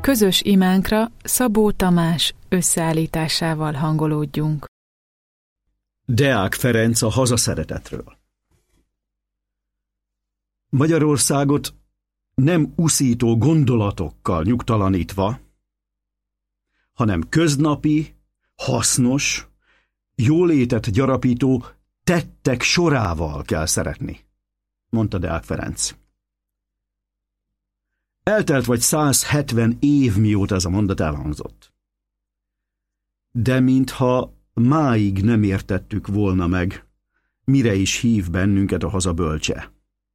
Közös imánkra Szabó Tamás összeállításával hangolódjunk. Deák Ferenc a hazaszeretetről. Magyarországot nem uszító gondolatokkal nyugtalanítva, hanem köznapi, hasznos, jólétet gyarapító tettek sorával kell szeretni, mondta Deák Ferenc. Eltelt vagy 170 év, mióta ez a mondat elhangzott. De mintha máig nem értettük volna meg, mire is hív bennünket a haza bölcse.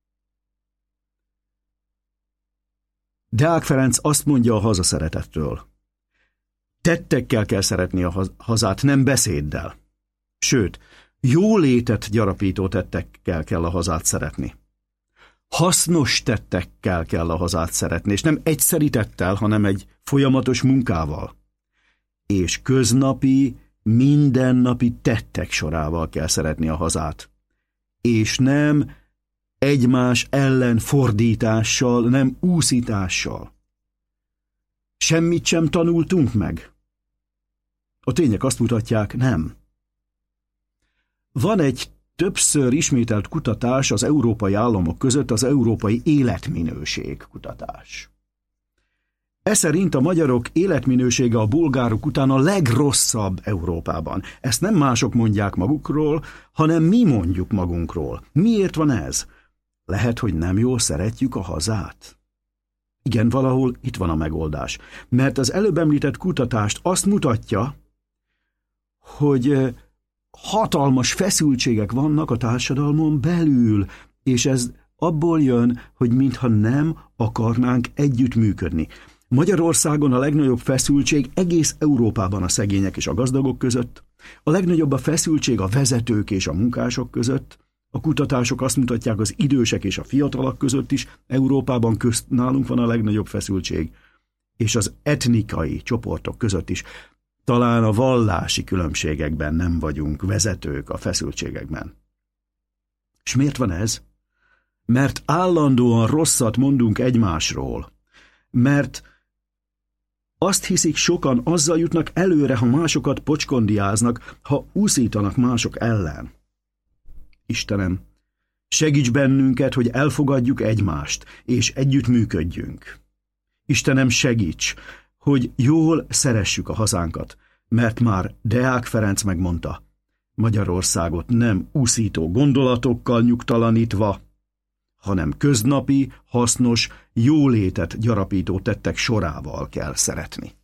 Deák Ferenc azt mondja a hazaszeretetről. Tettekkel kell szeretni a hazát, nem beszéddel. Sőt, jólétet gyarapító tettekkel kell a hazát szeretni. Hasznos tettekkel kell a hazát szeretni, és nem egyszeri tettel, hanem egy folyamatos munkával. És köznapi, mindennapi tettek sorával kell szeretni a hazát. És nem egymás ellen fordítással, nem úszítással. Semmit sem tanultunk meg. A tények azt mutatják, nem. Van egy többször ismételt kutatás az európai államok között, az európai életminőség kutatás. Ez szerint a magyarok életminősége a bolgárok után a legrosszabb Európában. Ezt nem mások mondják magukról, hanem mi mondjuk magunkról. Miért van ez? Lehet, hogy nem jól szeretjük a hazát? Igen, valahol itt van a megoldás. Mert az előbb említett kutatást azt mutatja, hogy hatalmas feszültségek vannak a társadalmon belül, és ez abból jön, hogy mintha nem akarnánk együttműködni. Magyarországon a legnagyobb feszültség egész Európában a szegények és a gazdagok között, a legnagyobb a feszültség a vezetők és a munkások között, a kutatások azt mutatják, az idősek és a fiatalok között is, Európában nálunk van a legnagyobb feszültség, és az etnikai csoportok között is. Talán a vallási különbségekben nem vagyunk vezetők a feszültségekben. És miért van ez? Mert állandóan rosszat mondunk egymásról. Mert azt hiszik sokan, azzal jutnak előre, ha másokat pocskondiáznak, ha úszítanak mások ellen. Istenem, segíts bennünket, hogy elfogadjuk egymást, és együttműködjünk. Istenem, segíts, hogy jól szeressük a hazánkat, mert már Deák Ferenc megmondta, Magyarországot nem úszító gondolatokkal nyugtalanítva, hanem köznapi, hasznos, jólétet gyarapító tettek sorával kell szeretni.